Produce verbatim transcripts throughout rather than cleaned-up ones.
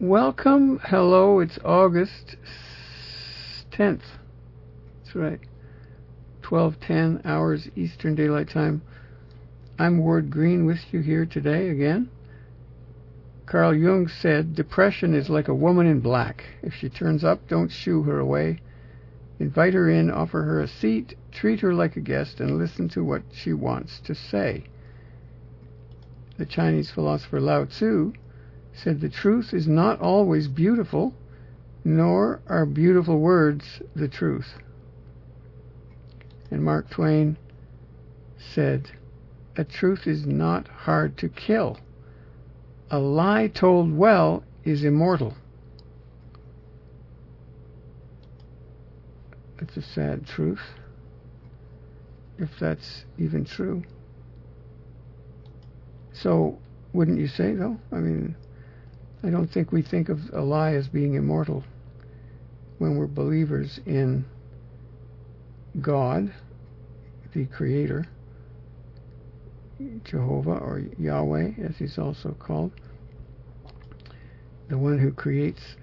Welcome, hello, it's August tenth. That's right. twelve ten hours Eastern Daylight Time. I'm Ward Green with you here today again. Carl Jung said, depression is like a woman in black. If she turns up, don't shoo her away. Invite her in, offer her a seat, treat her like a guest, and listen to what she wants to say. The Chinese philosopher Lao Tzu said the truth is not always beautiful, nor are beautiful words the truth. And Mark Twain said, a truth is not hard to kill. A lie told well is immortal. It's a sad truth, if that's even true. So, wouldn't you say, though? I mean, I don't think we think of a lie as being immortal when we're believers in God, the Creator, Jehovah, or Yahweh, as he's also called, the one who creates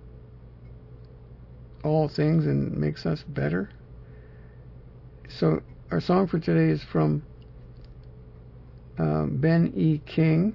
all things and makes us better. So our song for today is from um, Ben E. King,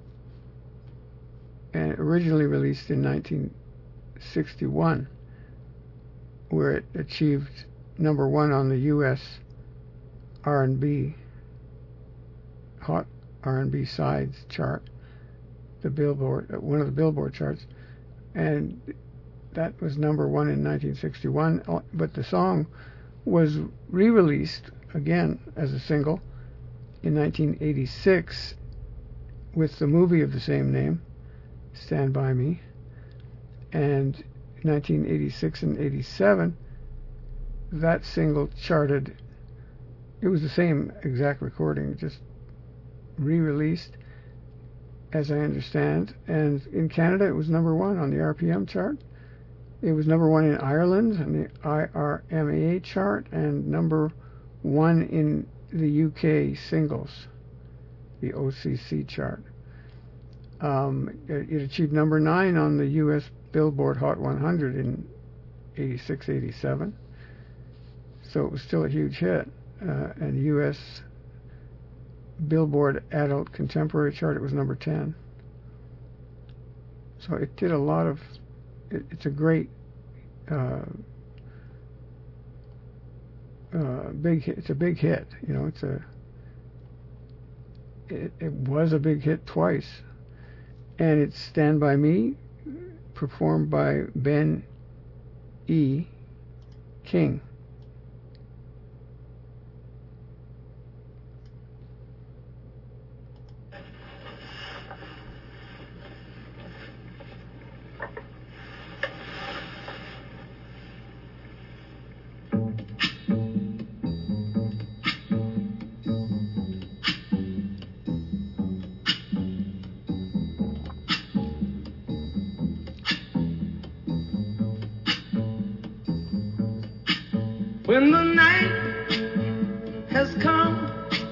and originally released in nineteen sixty-one, where it achieved number one on the U S R and B, Hot R and B Sides chart, the Billboard, one of the Billboard charts, and that was number one in nineteen sixty-one. But the song was re-released again as a single in nineteen eighty-six with the movie of the same name, Stand By Me, and nineteen eighty-six and eighty-seven, that single charted. It was the same exact recording, just re-released, as I understand, and in Canada it was number one on the R P M chart. It was number one in Ireland on the I R M A chart, and number one in the U K singles, the O C C chart. Um, it, it achieved number nine on the U S Billboard Hot one hundred in eighty-six eighty-seven. So it was still a huge hit. Uh, and U S Billboard Adult Contemporary chart, it was number ten. So it did a lot of, it, it's a great, uh, uh, big hit. It's a big hit, you know, it's a, it, it was a big hit twice. And it's Stand By Me, performed by Ben E. King. When the night has come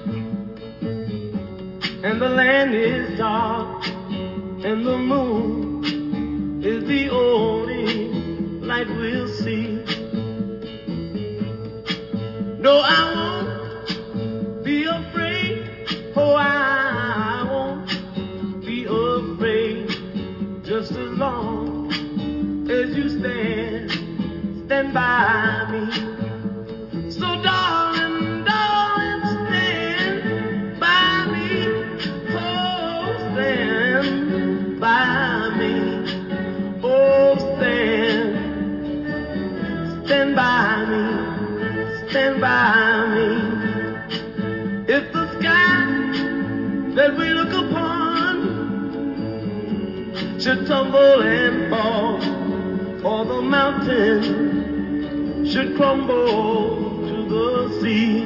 and the land is dark and the moon is the only light we'll see, no, I won't be afraid. Oh, I won't be afraid, just as long as you stand, stand by me. So darling, darling, stand by me. Oh, stand by me. Oh, stand, stand by me, stand by me. If the sky that we look upon should tumble and fall, or the mountain should crumble the sea,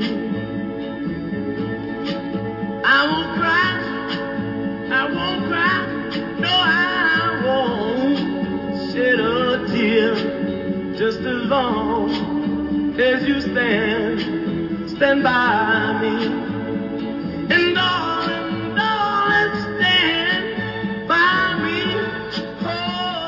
I won't cry, I won't cry, no, I won't shed a tear, just as long as you stand, stand by me. And darling, darling, stand by me. Oh,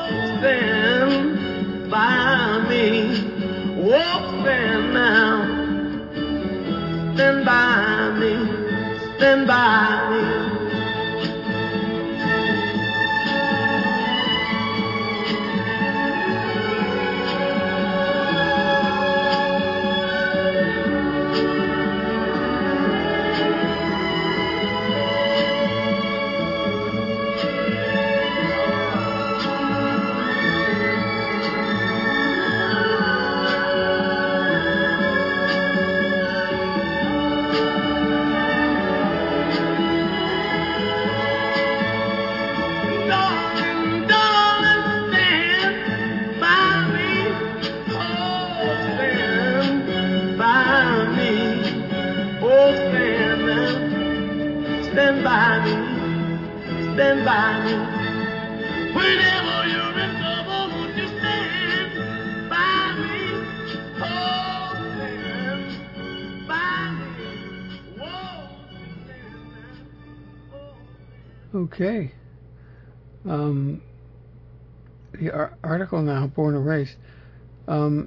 Okay. Um, the ar- article now, Born and Raised. Um,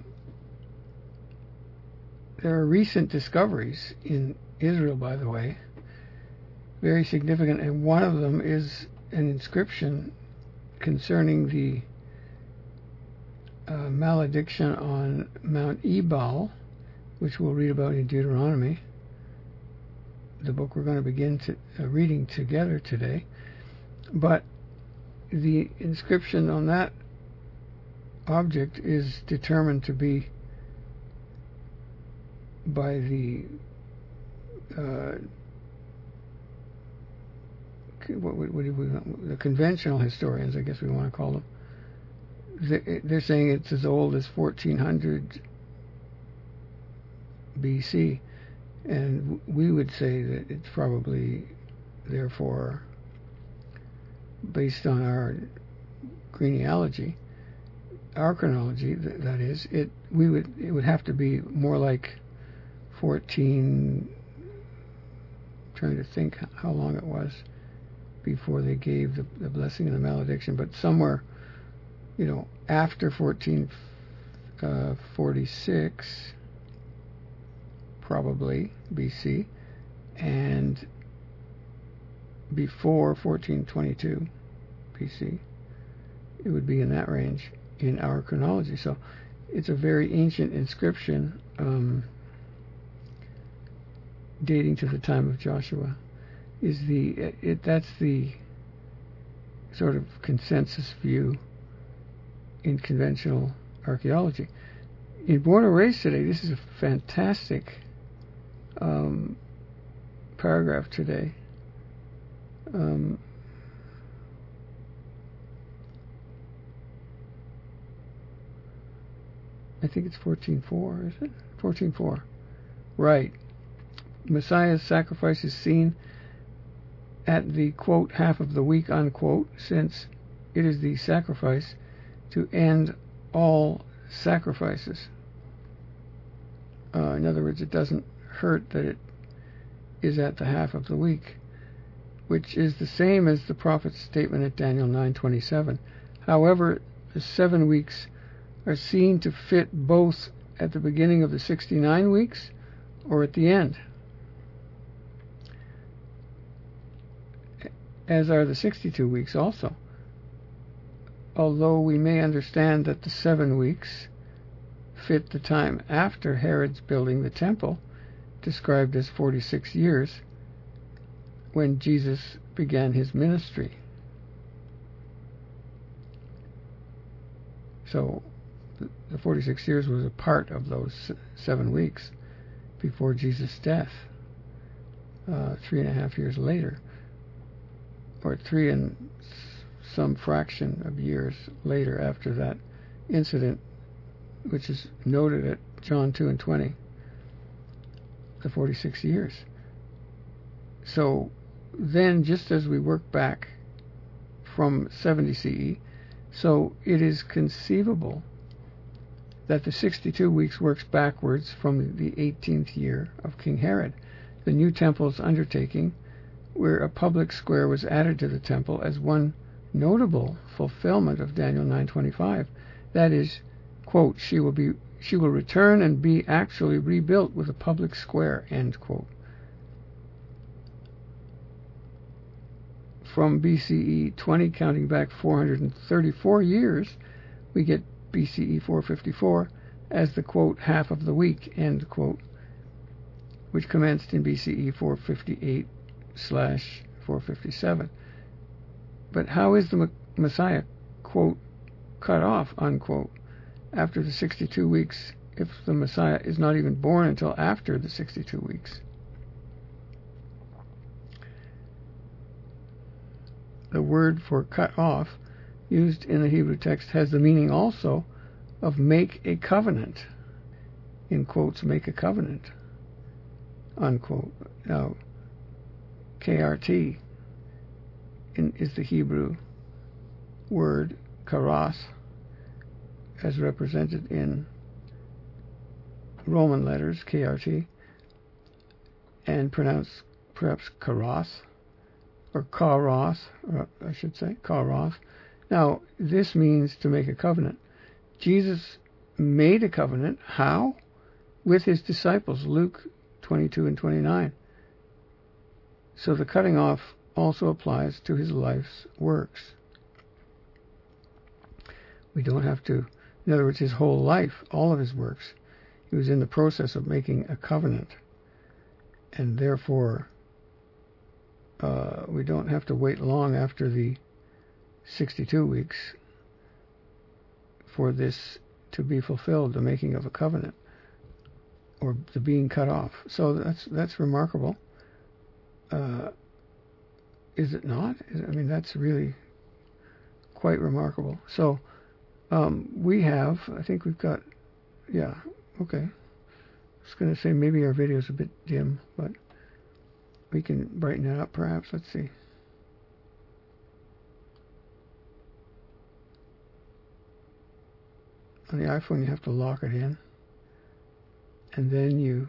there are recent discoveries in Israel, by the way, very significant, and one of them is an inscription concerning the uh, malediction on Mount Ebal, which we'll read about in Deuteronomy, the book we're going to begin to, uh, reading together today. But the inscription on that object is determined to be by the uh, what, what, what do we, the conventional historians, I guess we want to call them. They're saying it's as old as fourteen hundred B C, and we would say that it's probably, therefore, based on our genealogy, our chronology, that is, it we would it would have to be more like fourteen. Trying to think how long it was before they gave the, the blessing and the malediction, but somewhere, you know, after fourteen forty-six, probably B C, and before fourteen twenty-two B C. It would be in that range in our chronology. So it's a very ancient inscription, um, dating to the time of Joshua. Is the it, it that's the sort of consensus view in conventional archaeology. In Born and Raised today, this is a fantastic um, paragraph today. Um, I think it's fourteen four, is it? fourteen four. Right. Messiah's sacrifice is seen at the, quote, half of the week, unquote, since it is the sacrifice to end all sacrifices. Uh, in other words, it doesn't hurt that it is at the half of the week, which is the same as the prophet's statement at Daniel nine twenty-seven. However, the seven weeks are seen to fit both at the beginning of the sixty-nine weeks or at the end, as are the sixty-two weeks also. Although we may understand that the seven weeks fit the time after Herod's building the temple, described as forty-six years, when Jesus began his ministry. So the forty-six years was a part of those seven weeks before Jesus' death, uh, three and a half years later, or three and some fraction of years later after that incident, which is noted at John two and twenty, the forty-six years. So then, just as we work back from seventy C E, so it is conceivable that the sixty-two weeks works backwards from the eighteenth year of King Herod, the new temple's undertaking, where a public square was added to the temple as one notable fulfillment of Daniel nine twenty-five. That is, quote, she will be she will return and be actually rebuilt with a public square, end quote. From B C E twenty, counting back four hundred thirty-four years, we get B C E four fifty-four as the, quote, half of the week, end quote, which commenced in B C E four fifty-eight slash four fifty-seven. But how is the Messiah, quote, cut off, unquote, after the sixty-two weeks, if the Messiah is not even born until after the sixty-two weeks? The word for cut off used in the Hebrew text has the meaning also of make a covenant, in quotes, make a covenant, unquote. Now, K R T in, is the Hebrew word karos, as represented in Roman letters, K R T, and pronounced perhaps karos, or karoth, or I should say, karoth. Now, this means to make a covenant. Jesus made a covenant. How? With his disciples, Luke twenty-two and twenty-nine. So the cutting off also applies to his life's works. We don't have to, in other words, his whole life, all of his works, he was in the process of making a covenant. And therefore, uh, we don't have to wait long after the sixty-two weeks for this to be fulfilled, the making of a covenant, or the being cut off. So that's that's remarkable. Uh, is it not? I mean, that's really quite remarkable. So um, we have, I think we've got, yeah, okay. I was going to say maybe our video's a bit dim, but we can brighten it up perhaps. Let's see. On the iPhone, you have to lock it in, and then you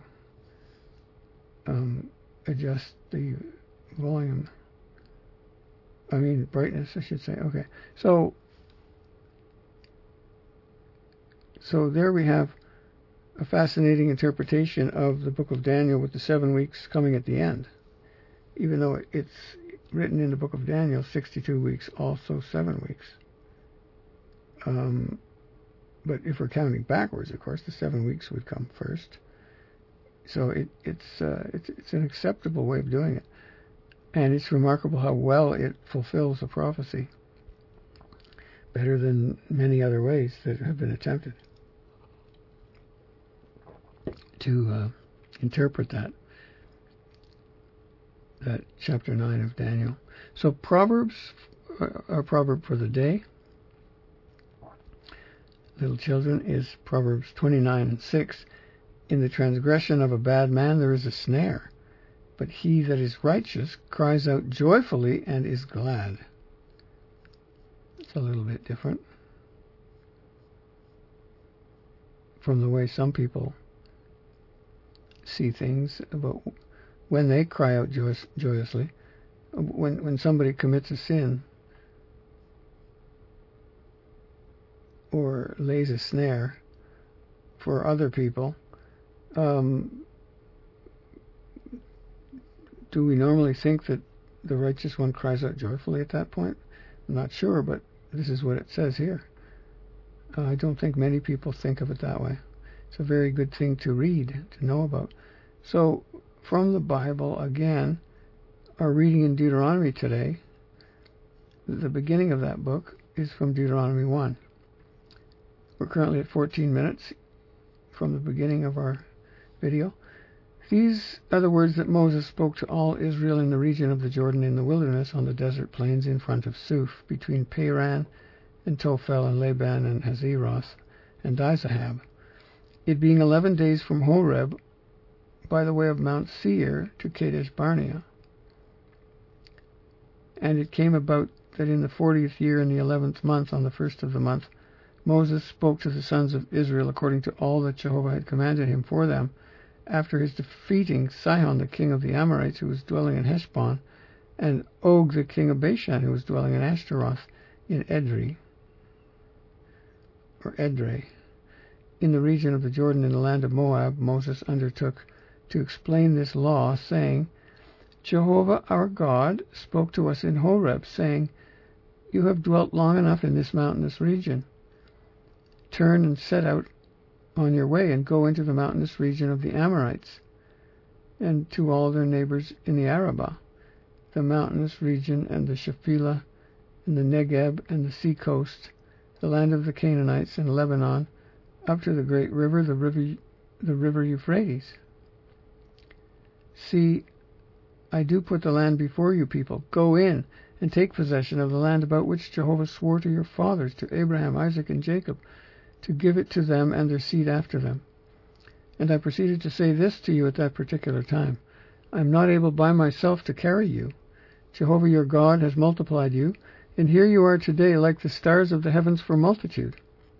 um, adjust the volume. I mean, brightness, I should say. Okay, so so there we have a fascinating interpretation of the book of Daniel with the seven weeks coming at the end, even though it's written in the book of Daniel, sixty-two weeks, also seven weeks. Um, but if we're counting backwards, of course, the seven weeks would come first. So it, it's, uh, it's it's an acceptable way of doing it. And it's remarkable how well it fulfills the prophecy, better than many other ways that have been attempted to uh, interpret that, that chapter nine of Daniel. So Proverbs, uh, our proverb for the day, little children, is Proverbs twenty-nine and six. In the transgression of a bad man there is a snare, but he that is righteous cries out joyfully and is glad. It's a little bit different from the way some people see things about when they cry out joyous, joyously. When when somebody commits a sin or lays a snare for other people, um, do we normally think that the righteous one cries out joyfully at that point? I'm not sure, but this is what it says here. Uh, I don't think many people think of it that way. It's a very good thing to read, to know about. So, from the Bible, again, our reading in Deuteronomy today, the beginning of that book is from Deuteronomy one. We're currently at fourteen minutes from the beginning of our video. These are the words that Moses spoke to all Israel in the region of the Jordan in the wilderness on the desert plains in front of Suf, between Paran and Tophel and Laban and Hazeroth and Dizahab. It being eleven days from Horeb by the way of Mount Seir to Kadesh Barnea. And it came about that in the fortieth year in the eleventh month, on the first of the month, Moses spoke to the sons of Israel according to all that Jehovah had commanded him for them, after his defeating Sihon, the king of the Amorites, who was dwelling in Heshbon, and Og, the king of Bashan, who was dwelling in Ashtaroth, in Edrei, or Edrei. In the region of the Jordan in the land of Moab, Moses undertook to explain this law, saying, Jehovah our God spoke to us in Horeb, saying, You have dwelt long enough in this mountainous region. Turn and set out on your way and go into the mountainous region of the Amorites and to all their neighbors in the Arabah, the mountainous region and the Shephelah and the Negeb and the sea coast, the land of the Canaanites and Lebanon, up to the great river, the river, the river Euphrates. See, I do put the land before you people. Go in and take possession of the land about which Jehovah swore to your fathers, to Abraham, Isaac, and Jacob, to give it to them and their seed after them. And I proceeded to say this to you at that particular time. I am not able by myself to carry you. Jehovah your God has multiplied you, and here you are today like the stars of the heavens for multitude.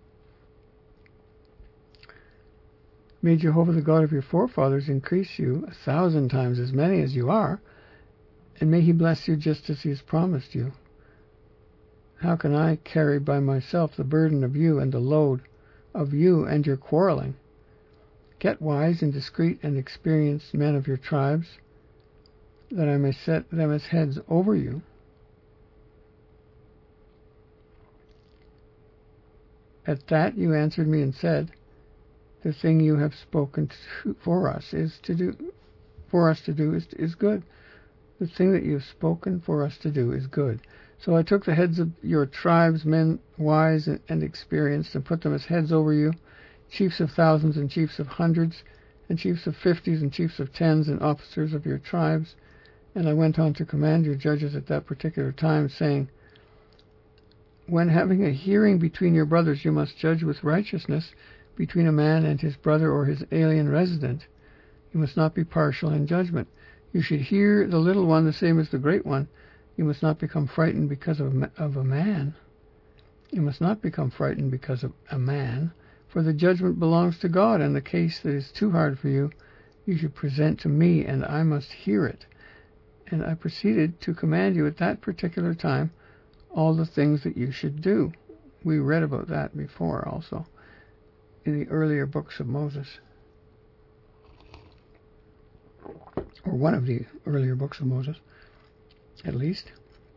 May Jehovah the God of your forefathers increase you a thousand times as many as you are, and may he bless you just as he has promised you. How can I carry by myself the burden of you and the load of you and your quarreling? Get wise and discreet and experienced men of your tribes, that I may set them as heads over you. At that you answered me and said, the thing you have spoken to, for us is to do, for us to do is, is good. The thing that you have spoken for us to do is good. So I took the heads of your tribes, men wise and experienced, and put them as heads over you, chiefs of thousands and chiefs of hundreds, and chiefs of fifties and chiefs of tens, and officers of your tribes. And I went on to command your judges at that particular time, saying, when having a hearing between your brothers, you must judge with righteousness between a man and his brother or his alien resident. You must not be partial in judgment. You should hear the little one the same as the great one. You must not become frightened because of, of a man. You must not become frightened because of a man, for the judgment belongs to God, and the case that is too hard for you, you should present to me, and I must hear it. And I proceeded to command you at that particular time all the things that you should do. We read about that before also in the earlier books of Moses, or one of the earlier books of Moses, at least.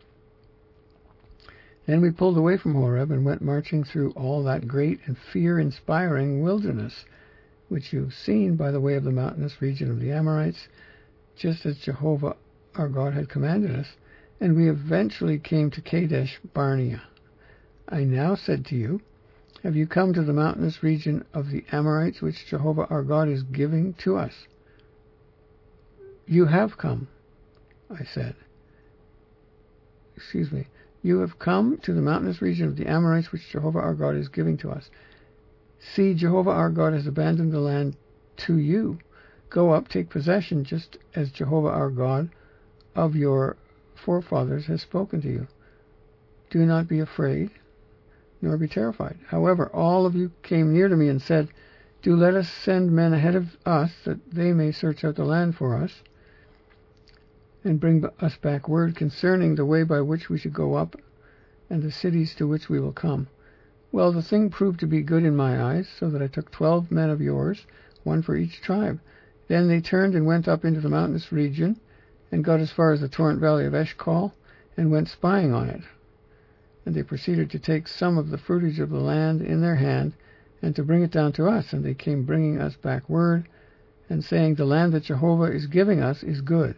Then we pulled away from Horeb and went marching through all that great and fear-inspiring wilderness, which you've seen by the way of the mountainous region of the Amorites, just as Jehovah our God had commanded us, and we eventually came to Kadesh Barnea. I now said to you, have you come to the mountainous region of the Amorites, which Jehovah our God is giving to us? You have come, I said. Excuse me. You have come to the mountainous region of the Amorites, which Jehovah our God is giving to us. See, Jehovah our God has abandoned the land to you. Go up, take possession, just as Jehovah our God of your forefathers has spoken to you. Do not be afraid, nor be terrified. However, all of you came near to me and said, do let us send men ahead of us, that they may search out the land for us, and bring us back word concerning the way by which we should go up, and the cities to which we will come. Well, the thing proved to be good in my eyes, so that I took twelve men of yours, one for each tribe. Then they turned and went up into the mountainous region, and got as far as the torrent valley of Eshcol, and went spying on it. And they proceeded to take some of the fruitage of the land in their hand, and to bring it down to us. And they came bringing us back word, and saying, the land that Jehovah is giving us is good.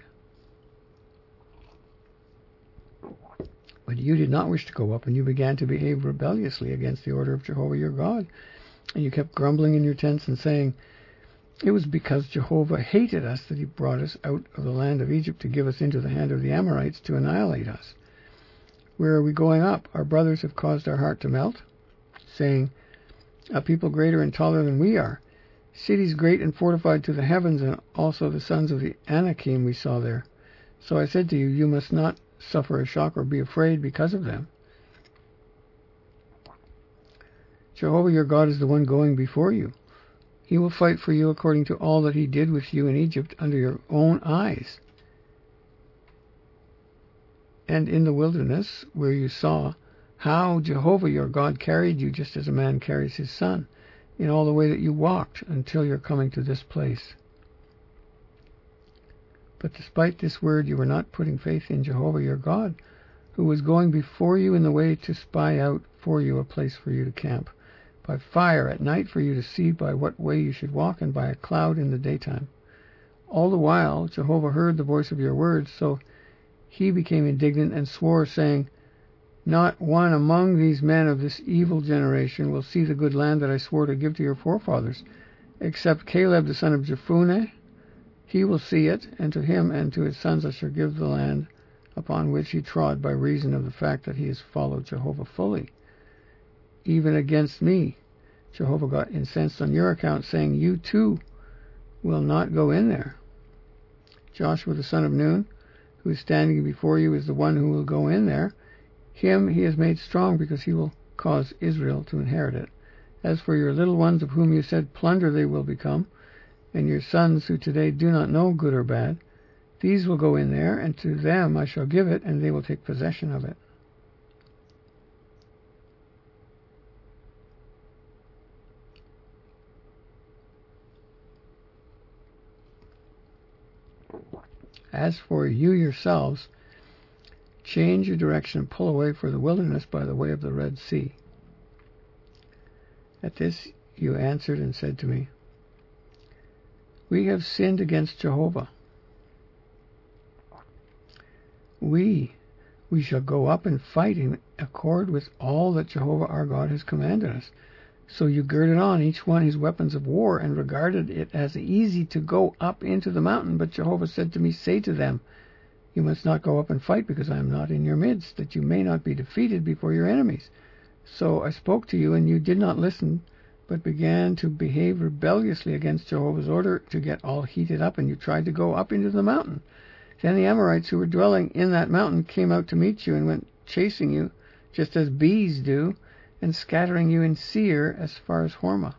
But you did not wish to go up, and you began to behave rebelliously against the order of Jehovah your God. And you kept grumbling in your tents and saying, it was because Jehovah hated us that he brought us out of the land of Egypt to give us into the hand of the Amorites to annihilate us. Where are we going up? Our brothers have caused our heart to melt, saying, a people greater and taller than we are, cities great and fortified to the heavens, and also the sons of the Anakim we saw there. So I said to you, you must not suffer a shock or be afraid because of them. Jehovah your God is the one going before you. He will fight for you according to all that he did with you in Egypt under your own eyes. And in the wilderness, where you saw how Jehovah your God carried you just as a man carries his son, in all the way that you walked until your coming to this place. But despite this word, you were not putting faith in Jehovah your God, who was going before you in the way to spy out for you a place for you to camp, by fire at night for you to see by what way you should walk, and by a cloud in the daytime. All the while Jehovah heard the voice of your words, so he became indignant and swore, saying, not one among these men of this evil generation will see the good land that I swore to give to your forefathers, except Caleb the son of Jephunneh. He will see it, and to him and to his sons I shall give the land upon which he trod, by reason of the fact that he has followed Jehovah fully. Even against me Jehovah got incensed on your account, saying, you too will not go in there. Joshua the son of Nun, who is standing before you, is the one who will go in there. Him he has made strong, because he will cause Israel to inherit it. As for your little ones, of whom you said, plunder they will become, and your sons who today do not know good or bad, These will go in there, and to them I shall give it, and they will take possession of it. As for you yourselves, change your direction and pull away for the wilderness by the way of the Red Sea. At this you answered and said to me, We have sinned against Jehovah. We, we shall go up and fight in accord with all that Jehovah our God has commanded us. So you girded on each one his weapons of war, and regarded it as easy to go up into the mountain. But Jehovah said to me, Say to them, You must not go up and fight, because I am not in your midst, that you may not be defeated before your enemies. So I spoke to you, and you did not listen, but began to behave rebelliously against Jehovah's order to get all heated up, and you tried to go up into the mountain. Then the Amorites who were dwelling in that mountain came out to meet you and went chasing you, just as bees do, and scattering you in Seir as far as Hormah.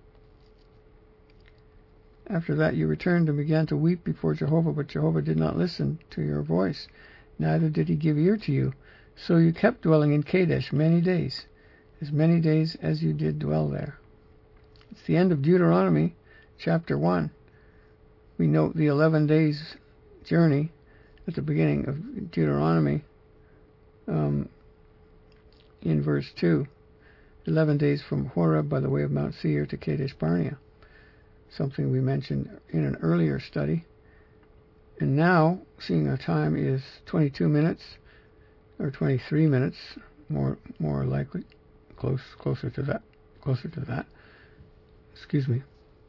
After that you returned and began to weep before Jehovah, but Jehovah did not listen to your voice, neither did he give ear to you. So you kept dwelling in Kadesh many days, as many days as you did dwell there. It's the end of Deuteronomy, chapter one. We note the eleven days journey at the beginning of Deuteronomy um, in verse two. Eleven days from Horeb by the way of Mount Seir to Kadesh Barnea, something we mentioned in an earlier study. And now, seeing our time is twenty-two minutes, or twenty-three minutes, more more likely, close closer to that, closer to that. Excuse me.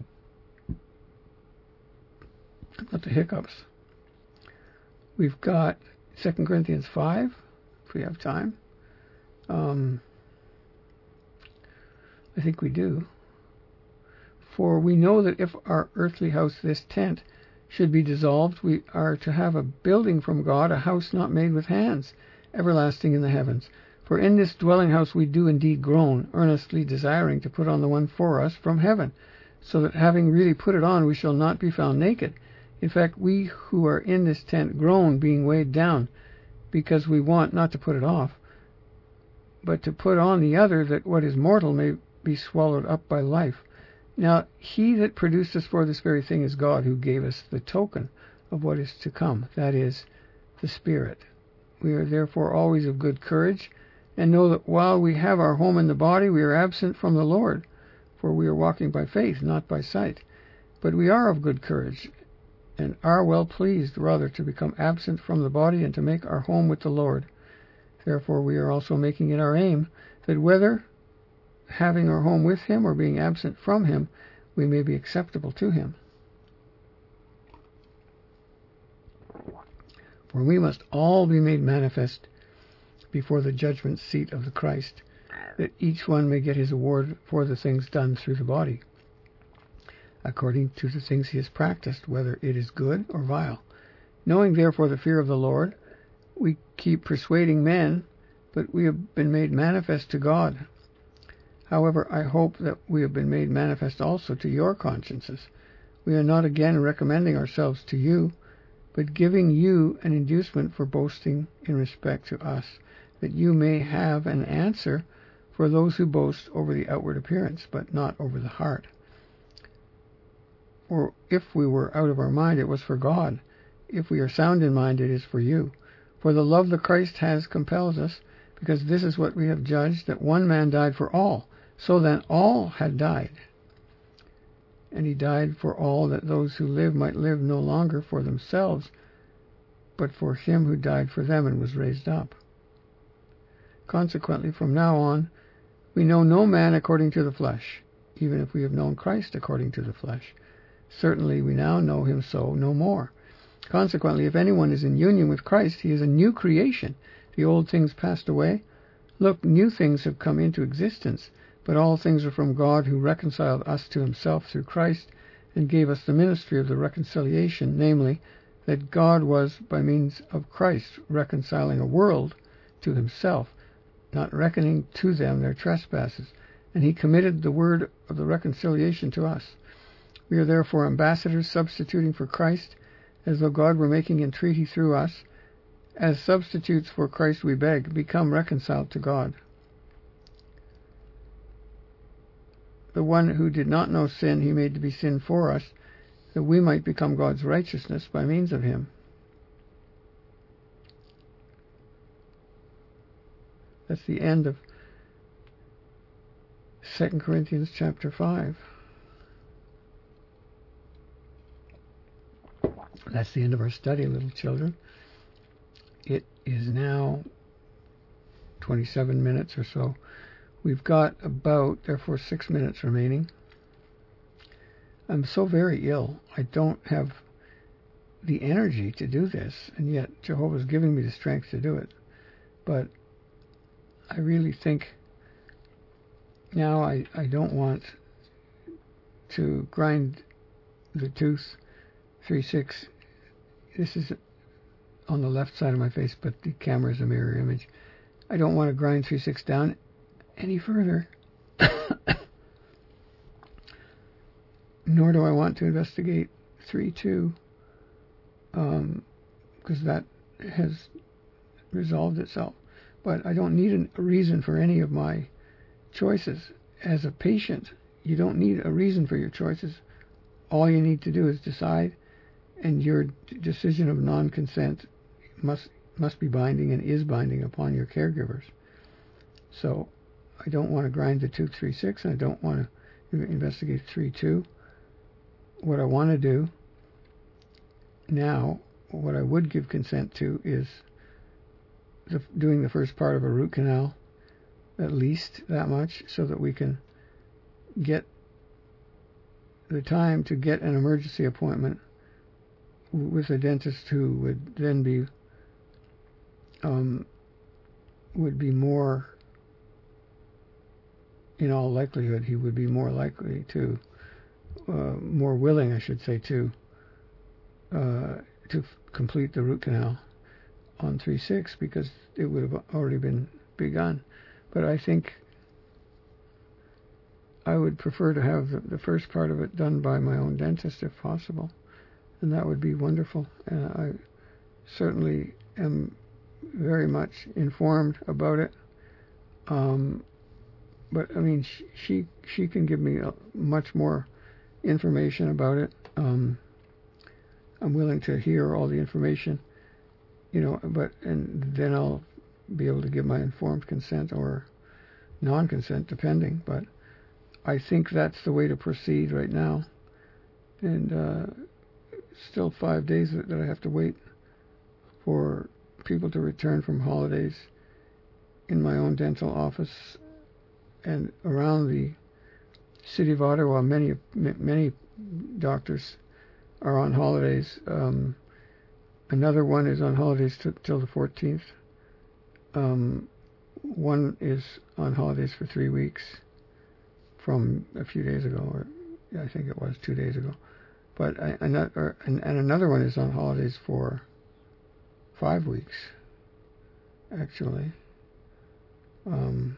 I've got the hiccups. We've got Second Corinthians five, if we have time. Um, I think we do. For we know that if our earthly house, this tent, should be dissolved, we are to have a building from God, a house not made with hands, everlasting in the heavens. For in this dwelling house we do indeed groan, earnestly desiring to put on the one for us from heaven, so that having really put it on, we shall not be found naked. In fact, we who are in this tent groan, being weighed down, because we want not to put it off, but to put on the other, that what is mortal may be swallowed up by life. Now he that produced us for this very thing is God, who gave us the token of what is to come, that is, the Spirit. We are therefore always of good courage, and know that while we have our home in the body, we are absent from the Lord, for we are walking by faith, not by sight. But we are of good courage, and are well pleased rather to become absent from the body and to make our home with the Lord. Therefore we are also making it our aim, that whether having our home with him or being absent from him, we may be acceptable to him. For we must all be made manifest before the judgment seat of the Christ, that each one may get his award for the things done through the body, according to the things he has practiced, whether it is good or vile. Knowing therefore the fear of the Lord, we keep persuading men, but we have been made manifest to God. However, I hope that we have been made manifest also to your consciences. We are not again recommending ourselves to you, but giving you an inducement for boasting in respect to us, that you may have an answer for those who boast over the outward appearance, but not over the heart. Or if we were out of our mind, it was for God. If we are sound in mind, it is for you. For the love that Christ has compels us, because this is what we have judged, that one man died for all. So then all had died. And he died for all, that those who live might live no longer for themselves, but for him who died for them and was raised up. Consequently, from now on, we know no man according to the flesh, even if we have known Christ according to the flesh. Certainly we now know him so no more. Consequently, if anyone is in union with Christ, he is a new creation. The old things passed away. Look, new things have come into existence. But all things are from God, who reconciled us to himself through Christ, and gave us the ministry of the reconciliation, namely, that God was, by means of Christ, reconciling a world to himself, not reckoning to them their trespasses. And he committed the word of the reconciliation to us. We are therefore ambassadors, substituting for Christ, as though God were making entreaty through us. As substitutes for Christ we beg, become reconciled to God. The one who did not know sin he made to be sin for us, that we might become God's righteousness by means of him. That's the end of Second Corinthians chapter five. That's the end of our study, little children. It is now twenty-seven minutes or so. We've got about, therefore, six minutes remaining. I'm so very ill. I don't have the energy to do this, and yet Jehovah's giving me the strength to do it. But I really think now I, I don't want to grind the tooth three six. This is on the left side of my face, but the camera is a mirror image. I don't want to grind three six down any further. Nor do I want to investigate three two, um, because that has resolved itself. But I don't need a reason for any of my choices. As a patient, you don't need a reason for your choices. All you need to do is decide, and your decision of non-consent must must be binding and is binding upon your caregivers. So I don't want to grind the tooth three six, and I don't want to investigate three two. What I want to do now, what I would give consent to, is the, doing the first part of a root canal, at least that much, so that we can get the time to get an emergency appointment with a dentist who would then be um, would be more, in all likelihood, he would be more likely to, uh, more willing, I should say, to uh, to f- complete the root canal on three six, because it would have already been begun. But I think I would prefer to have the, the first part of it done by my own dentist if possible, and that would be wonderful. Uh, I certainly am very much informed about it. Um, but I mean, she, she she can give me a, much more information about it. Um, I'm willing to hear all the information, you know, but and then I'll be able to give my informed consent or non-consent, depending. But I think that's the way to proceed right now. And uh, still five days that I have to wait for people to return from holidays in my own dental office and around the city of Ottawa. Many many doctors are on holidays. Um, another one is on holidays t- till the fourteenth. Um, one is on holidays for three weeks from a few days ago, or I think it was two days ago. But I, another, and, and another one is on holidays for five weeks, actually. Um,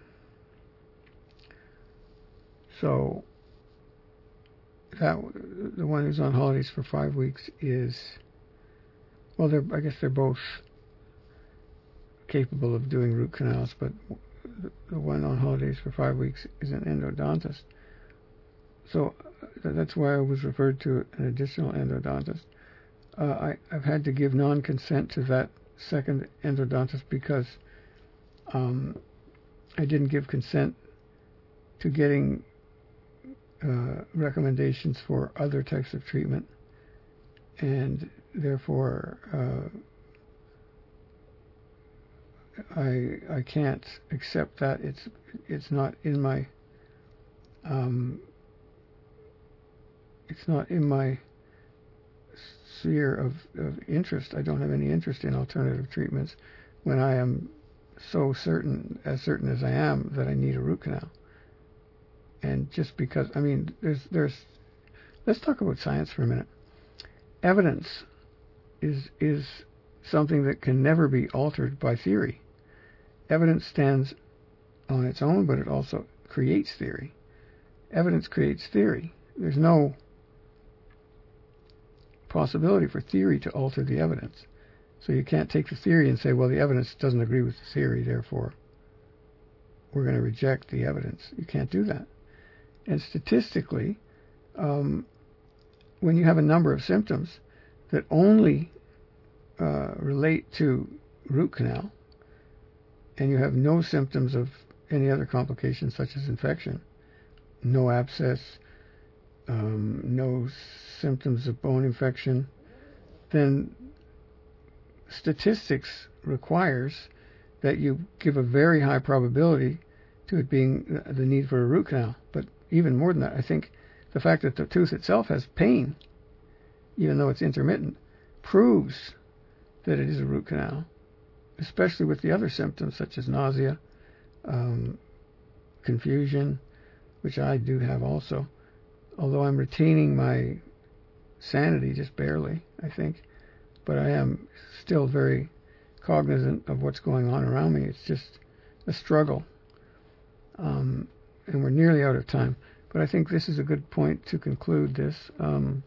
so that the one who's on holidays for five weeks is, well, they're I guess they're both capable of doing root canals, but the one on holidays for five weeks is an endodontist. So that's why I was referred to an additional endodontist. Uh, I, I've had to give non-consent to that second endodontist because um, I didn't give consent to getting uh, recommendations for other types of treatment, and therefore uh, I I can't accept that. It's it's not in my um, it's not in my sphere of, of interest. I don't have any interest in alternative treatments when I am so certain, as certain as I am, that I need a root canal. And just because, I mean, there's there's let's talk about science for a minute. Evidence is is something that can never be altered by theory. Evidence stands on its own, but it also creates theory. Evidence creates theory. There's no possibility for theory to alter the evidence. So you can't take the theory and say, well, the evidence doesn't agree with the theory, therefore we're going to reject the evidence. You can't do that. And statistically, um, when you have a number of symptoms that only uh, relate to root canal, and you have no symptoms of any other complications such as infection, no abscess, um, no symptoms of bone infection, then statistics requires that you give a very high probability to it being the need for a root canal. But even more than that, I think the fact that the tooth itself has pain, even though it's intermittent, proves that it is a root canal, especially with the other symptoms such as nausea, um, confusion, which I do have also, although I'm retaining my sanity just barely, I think, but I am still very cognizant of what's going on around me. It's just a struggle, um, and we're nearly out of time, but I think this is a good point to conclude this. Um,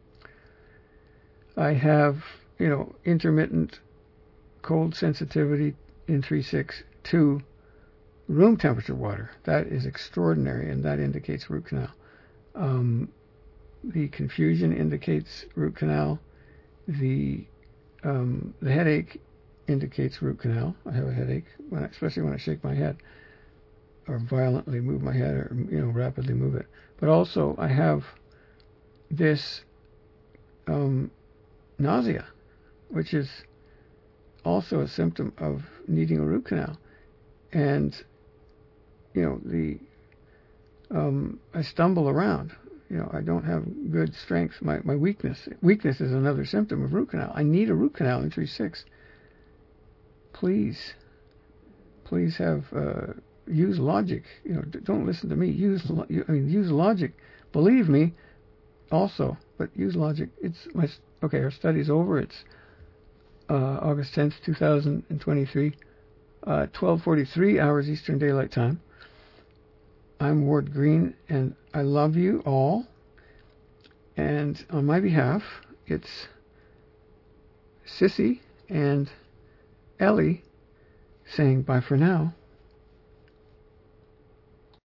I have, you know, intermittent cold sensitivity in three six to room temperature water. That is extraordinary, and that indicates root canal. Um, the confusion indicates root canal. The um, the headache indicates root canal. I have a headache, when I, especially when I shake my head or violently move my head, or you know, rapidly move it. But also, I have this um, nausea, which is also a symptom of needing a root canal. And you know, the um, I stumble around. You know, I don't have good strength. My my weakness weakness is another symptom of root canal. I need a root canal in three six. Please, please have uh, use logic. You know, don't listen to me. Use I mean use logic. Believe me, also, but use logic. It's my okay. Our study's over. It's uh, August tenth, two thousand twenty-three, uh, twelve forty-three hours Eastern Daylight Time. I'm Ward Green, and I love you all. And on my behalf, it's Sissy and Ellie saying bye for now.